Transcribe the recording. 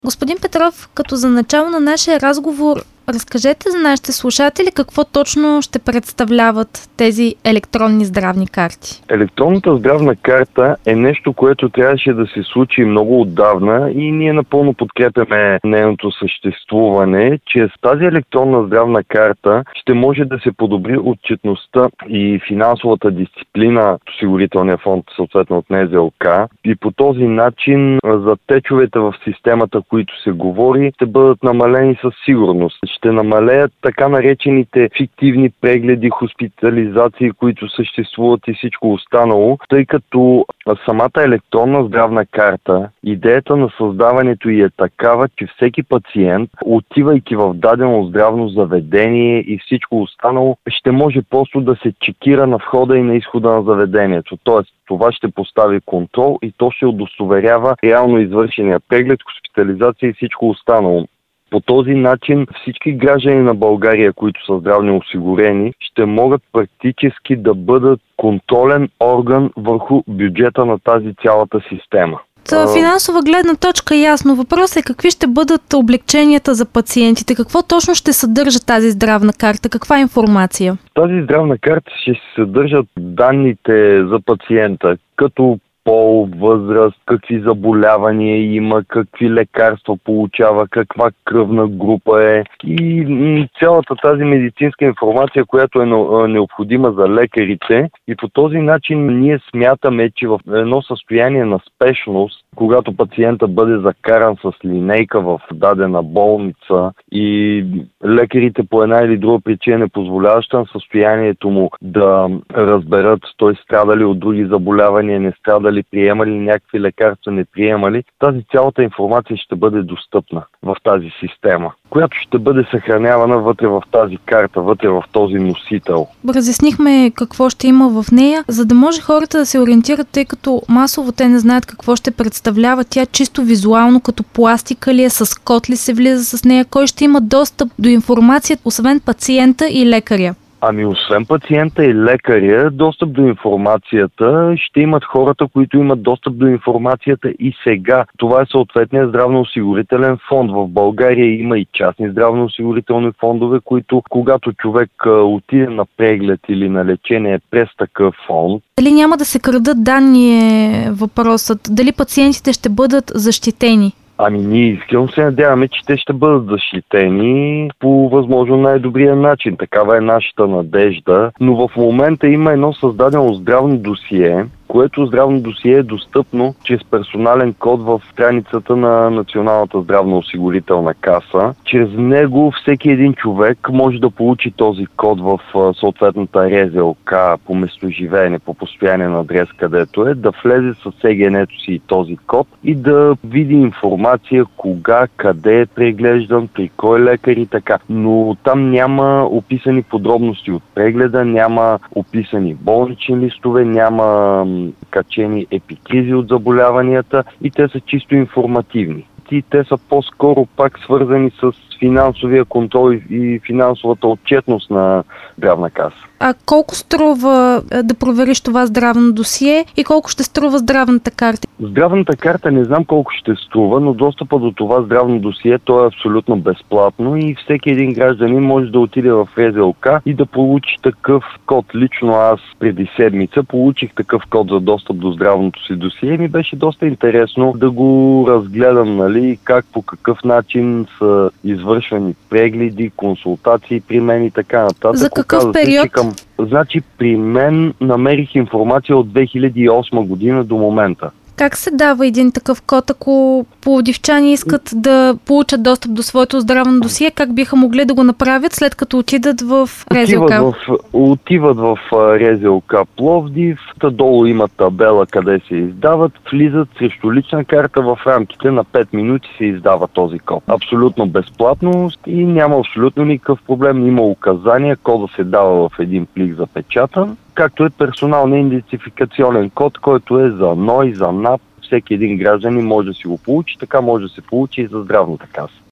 Господин Петров, като за начало на нашия разговор, разкажете за нашите слушатели какво точно ще представляват тези електронни здравни карти. Електронната здравна карта е нещо, което трябваше да се случи много отдавна и ние напълно подкрепяме нейното съществуване, че с тази електронна здравна карта ще може да се подобри отчетността и финансовата дисциплина от осигурителния фонд, съответно от НЗОК, и по този начин за течовете в системата, които се говори, ще бъдат намалени със сигурност. Ще намалеят така наречените фиктивни прегледи, хоспитализации, които съществуват и всичко останало, тъй като самата електронна здравна карта, идеята на създаването ѝ е такава, че всеки пациент, отивайки в дадено здравно заведение и всичко останало, ще може просто да се чекира на входа и на изхода на заведението. Тоест, това ще постави контрол и то ще удостоверява реално извършения преглед, хоспитализация и всичко останало. По този начин всички граждани на България, които са здравно осигурени, ще могат практически да бъдат контролен орган върху бюджета на тази цялата система. От финансова гледна точка ясно. Въпросът е какви ще бъдат облекченията за пациентите, какво точно ще съдържа тази здравна карта, каква информация? Тази здравна карта ще се съдържат данните за пациента, като пол, възраст, какви заболявания има, какви лекарства получава, каква кръвна група е и цялата тази медицинска информация, която е необходима за лекарите. И по този начин ние смятаме, че в едно състояние на спешност, когато пациента бъде закаран с линейка в дадена болница и лекарите по една или друга причина не позволяваща на състоянието му да разберат той страда ли от други заболявания, не страда ли, приема ли някакви лекарства, не приема ли, тази цялата информация ще бъде достъпна в тази система, която ще бъде съхранявана вътре в тази карта, вътре в този носител. Разяснихме какво ще има в нея, за да може хората да се ориентират, тъй като масово те не знаят какво ще представлява тя чисто визуално, като пластика ли е, с код ли се влиза с нея, кой ще има достъп до информацията, освен пациента и лекаря. Освен пациента и лекаря, достъп до информацията ще имат хората, които имат достъп до информацията и сега. Това е съответният здравноосигурителен фонд. В България има и частни здравноосигурителни фондове, които когато човек отиде на преглед или на лечение през такъв фонд. Дали няма да се крадат данни е въпросът? Дали пациентите ще бъдат защитени? Ние искрено се надяваме, че те ще бъдат защитени по възможно най-добрия начин. Такава е нашата надежда. Но в момента има едно създадено здравно досие, което здравно досие е достъпно чрез персонален код в страницата на Националната здравноосигурителна каса. Чрез него всеки един човек може да получи този код в съответната РЗОК по местоживеене, по постоянен адрес, където е, да влезе с ЕГН-то си и този код и да види информация кога, къде е преглеждан, при кой лекар и така. Но там няма описани подробности от прегледа, няма описани болнични листове, няма качени епикризи от заболяванията и те са чисто информативни. И те са по-скоро пак свързани с финансовия контрол и финансовата отчетност на здравна каса. А колко струва да провериш това здравно досие и колко ще струва здравната карта? Здравната карта не знам колко ще струва, но достъпа до това здравно досие то е абсолютно безплатно и всеки един гражданин може да отиде в РЗОК и да получи такъв код. Лично аз преди седмица получих такъв код за достъп до здравното си досие и ми беше доста интересно да го разгледам, как по какъв начин са извършвани прегледи, консултации при мен и така нататък. За какъв период? Значи при мен намерих информация от 2008 година до момента. Как се дава един такъв код, ако пловдивчани искат да получат достъп до своето здравно досие, как биха могли да го направят след като отидат в РЗОК? Отиват в РЗОК Пловдив, долу има табела къде се издават, влизат срещу лична карта, в рамките на 5 минути се издава този код. Абсолютно безплатно и няма абсолютно никакъв проблем, има указания, кода се дава в един плик запечатан, както е персоналният идентификационен код, който е за НОИ, за НАП. Всеки един гражданин може да си го получи, така може да се получи и за здравната каса.